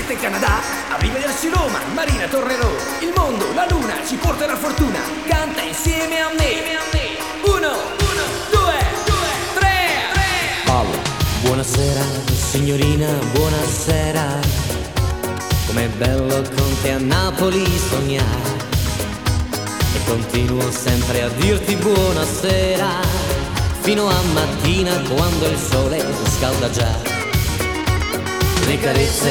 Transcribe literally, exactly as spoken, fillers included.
siete in Canada? Arrivederci Roma, Marina tornerò. Il mondo, la luna ci porterà fortuna. Canta insieme a me. Uno, uno, due, due, tre, tre. Paolo. Buonasera signorina, buonasera. Com'è bello con te a Napoli sognare. E continuo sempre a dirti buonasera, fino a mattina quando il sole scalda già. Le carezze